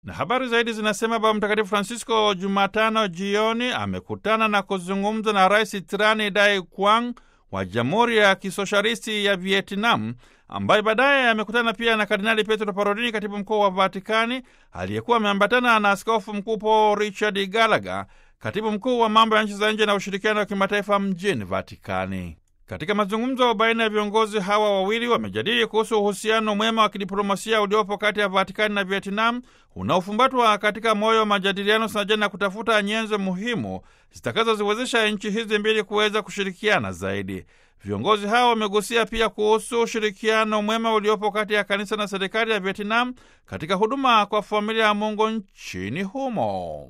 Na habari zaidi zinasema Baba Mtakatifu Francisco Jumatano jioni amekutana na kuzungumza na Rais Trani Dai Quang wa Jamhuri ya Kisoshalisti ya Vietnam, ambaye baadaye amekutana pia na Kardinali Pietro Parolin, katibu mkuu wa Vatikani, aliyekuwa ameambatana na Askofu Mkuu Paul Richard Gallagher, katibu mkuu wa mambo ya nchi za nje na ushirikiano wa kimataifa mjini Vatikani. Katika mazungumzo baina ya viongozi hawa wawili wamejadili kuhusu uhusiano mwema wa kidiplomasia uliopo kati ya Vatikani na Vietnam, unaofumbatwa katika moyo wa majadiliano sanjani na kutafuta nyenzo muhimu zitakazoziwezesha nchi hizi mbili kuweza kushirikiana zaidi. Viongozi hao wamegusia pia kuhusu ushirikiano mwema uliopo kati ya kanisa na serikali ya Vietnam katika huduma kwa familia ya Mungu nchini humo.